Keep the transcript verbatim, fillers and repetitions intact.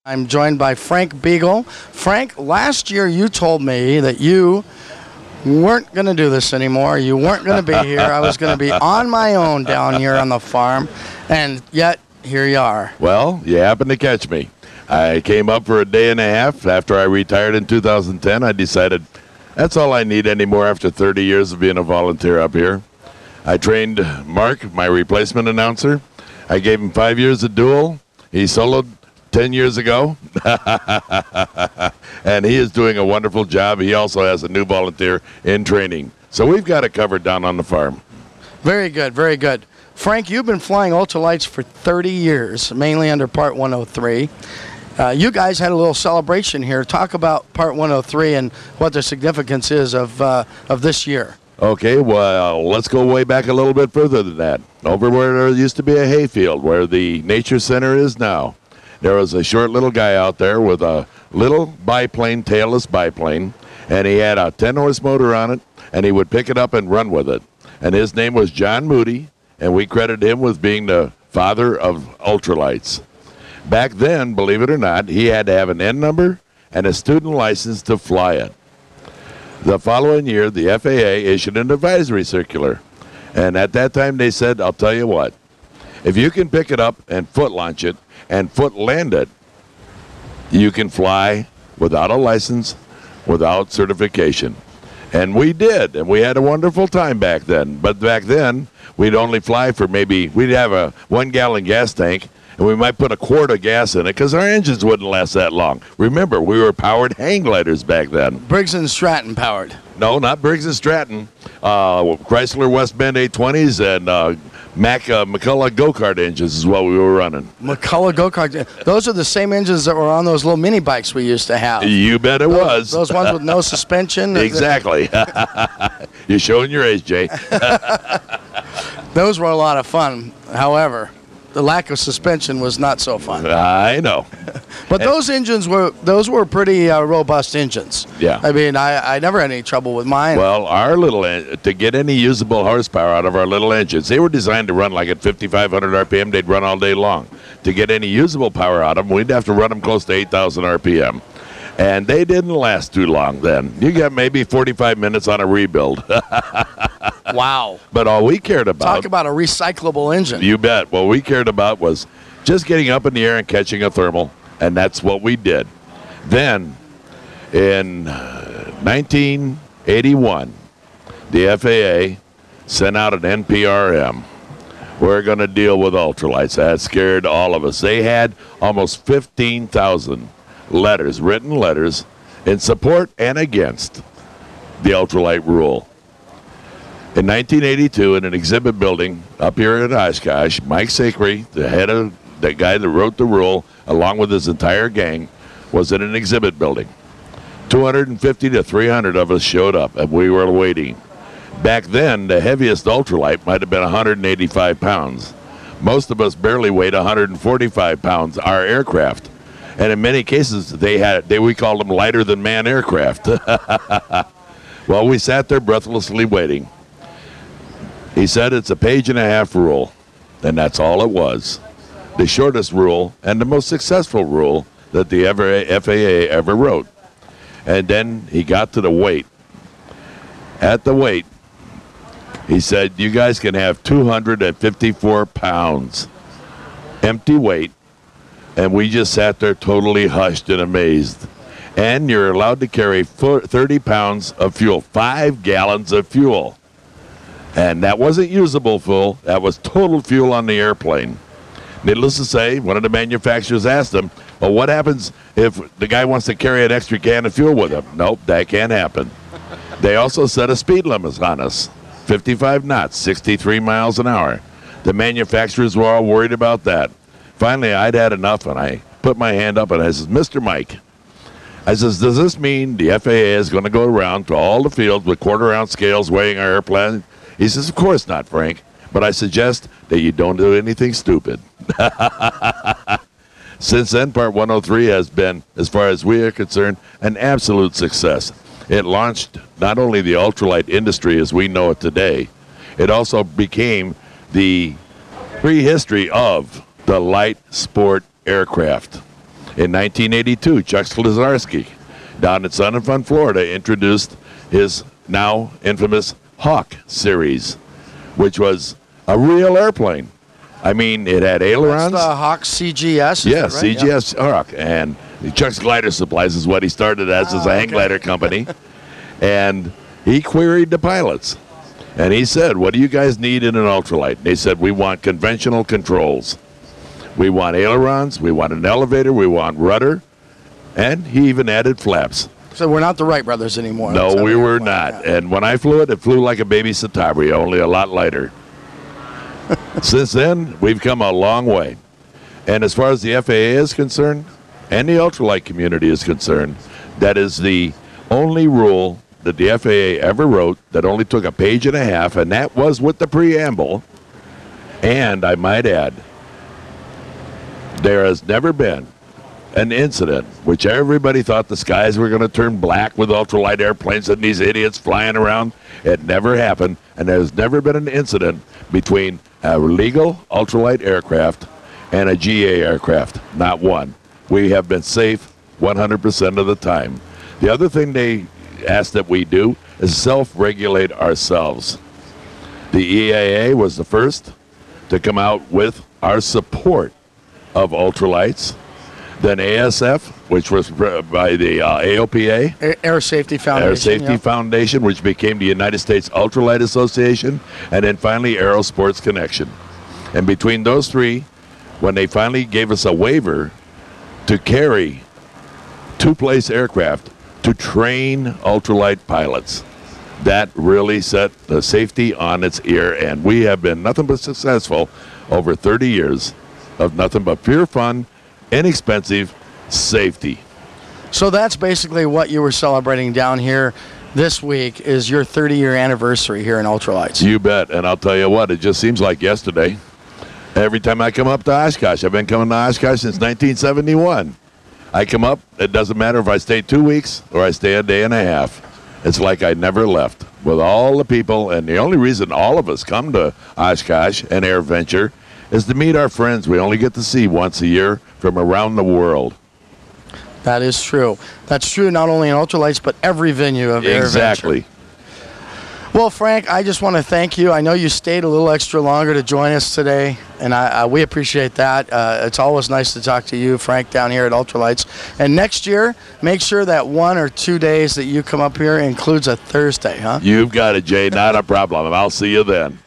I'm joined by Frank Beagle. Frank, last year you told me that you weren't going to do this anymore. You weren't going to be here. I was going to be on my own down here on the farm, and yet here you are. Well, you happened to catch me. I came up for a day and a half. After I retired in two thousand ten, I decided that's all I need anymore after thirty years of being a volunteer up here. I trained Mark, my replacement announcer. I gave him five years of dual. He soloed ten years ago, and he is doing a wonderful job. He also has a new volunteer in training. So we've got it covered down on the farm. Very good, very good. Frank, you've been flying ultralights for thirty years, mainly under Part one oh three. Uh, you guys had a little celebration here. Talk about Part one oh three and what the significance is of, uh, of this year. Okay, well, let's go way back a little bit further than that. Over where there used to be a hayfield, where the nature center is now, there was a short little guy out there with a little biplane, tailless biplane, and he had a ten-horse motor on it, and he would pick it up and run with it. And his name was John Moody, and we credit him with being the father of ultralights. Back then, believe it or not, he had to have an N number and a student license to fly it. The following year, the F A A issued an advisory circular, and at that time they said, I'll tell you what, if you can pick it up and foot launch it and foot land it, you can fly without a license, without certification. And we did, and we had a wonderful time back then. But back then, we'd only fly for maybe, we'd have a one-gallon gas tank, and we might put a quart of gas in it because our engines wouldn't last that long. Remember, we were powered hang gliders back then. Briggs and Stratton powered. No, not Briggs and Stratton. Uh, Chrysler West Bend eight twenties and uh, Mack uh, McCulloch go-kart engines is what we were running. McCulloch go-kart. Those are the same engines that were on those little mini bikes we used to have. You bet it those, was. Those ones with no suspension. Exactly. You're showing your age, Jay. Those were a lot of fun. However, the lack of suspension was not so fun. I know. But and those engines were those were pretty uh, robust engines. Yeah. I mean, I, I never had any trouble with mine. Well, our little to get any usable horsepower out of our little engines, they were designed to run like at fifty-five hundred R P M. They'd run all day long. To get any usable power out of them, we'd have to run them close to eight thousand R P M. And they didn't last too long then. You got maybe forty-five minutes on a rebuild. Wow. But all we cared about... Talk about a recyclable engine. You bet. What we cared about was just getting up in the air and catching a thermal, and that's what we did. Then, in nineteen eighty-one, the F A A sent out an N P R M. We're going to deal with ultralights. That scared all of us. They had almost fifteen thousand letters, written letters, in support and against the ultralight rule. In nineteen eighty-two, in an exhibit building up here in Oshkosh, Mike Sakry, the head of the guy that wrote the rule, along with his entire gang, was in an exhibit building. two hundred fifty to three hundred of us showed up, and we were waiting. Back then, the heaviest ultralight might have been one hundred eighty-five pounds. Most of us barely weighed one hundred forty-five pounds, our aircraft. And in many cases, they had they we called them lighter than man aircraft. Well, we sat there breathlessly waiting. He said it's a page and a half rule, and that's all it was. The shortest rule and the most successful rule that the F A A ever wrote. And then he got to the weight. At the weight, he said, you guys can have two hundred fifty-four pounds empty weight, and we just sat there totally hushed and amazed. And you're allowed to carry thirty pounds of fuel, five gallons of fuel. And that wasn't usable fuel. That was total fuel on the airplane. Needless to say, one of the manufacturers asked him, well, what happens if the guy wants to carry an extra can of fuel with him? Nope, that can't happen. They also set a speed limit on us, fifty-five knots, sixty-three miles an hour. The manufacturers were all worried about that. Finally, I'd had enough, and I put my hand up, and I said, Mister Mike, I says, does this mean the F A A is going to go around to all the fields with quarter-ounce scales weighing our airplane? He says, of course not, Frank, but I suggest that you don't do anything stupid. Since then, Part one oh three has been, as far as we are concerned, an absolute success. It launched not only the ultralight industry as we know it today, it also became the prehistory of the light sport aircraft. In nineteen eighty-two, Chuck Slazarski, down in Sun and Fun, Florida, introduced his now infamous Hawk series, which was a real airplane. I mean, it had ailerons. That's the Hawk C G S, is Yes, that right? C G S Hawk. And Chuck's Glider Supplies is what he started as, Oh, as a hang okay. glider company. And he queried the pilots. And he said, what do you guys need in an ultralight? And they said, we want conventional controls. We want ailerons, we want an elevator, we want rudder, and he even added flaps. So we're not the Wright brothers anymore. No, That's how we they were fly, not. yeah. And when I flew it, it flew like a baby Citabria, only a lot lighter. Since then, we've come a long way. And as far as the F A A is concerned, and the ultralight community is concerned, that is the only rule that the F A A ever wrote that only took a page and a half, and that was with the preamble. And I might add, there has never been an incident which everybody thought the skies were going to turn black with ultralight airplanes and these idiots flying around. It never happened, and there's never been an incident between a legal ultralight aircraft and a G A aircraft. Not one. We have been safe one hundred percent of the time. The other thing they ask that we do is self-regulate ourselves. The E A A was the first to come out with our support of ultralights. Then A S F, which was by the uh, A O P A, Air, Air Safety Foundation. Air Safety yeah. Foundation, which became the United States Ultralight Association, and then finally Aerosports Connection. And between those three, when they finally gave us a waiver to carry two-place aircraft to train ultralight pilots, that really set the safety on its ear, and we have been nothing but successful over thirty years of nothing but pure fun, inexpensive safety. So that's basically what you were celebrating down here this week is your thirty-year anniversary here in Ultralights. You bet. And I'll tell you what, it just seems like yesterday. Every time I come up to Oshkosh, I've been coming to Oshkosh since nineteen seventy-one. I come up, it doesn't matter if I stay two weeks or I stay a day and a half. It's like I never left with all the people. And the only reason all of us come to Oshkosh and AirVenture is to meet our friends we only get to see once a year from around the world. That is true. That's true not only in Ultralights, but every venue of AirVenture. Exactly. Well, Frank, I just want to thank you. I know you stayed a little extra longer to join us today, and I, uh, we appreciate that. Uh, it's always nice to talk to you, Frank, down here at Ultralights. And next year, make sure that one or two days that you come up here includes a Thursday, huh? You've got it, Jay. Not a problem. I'll see you then.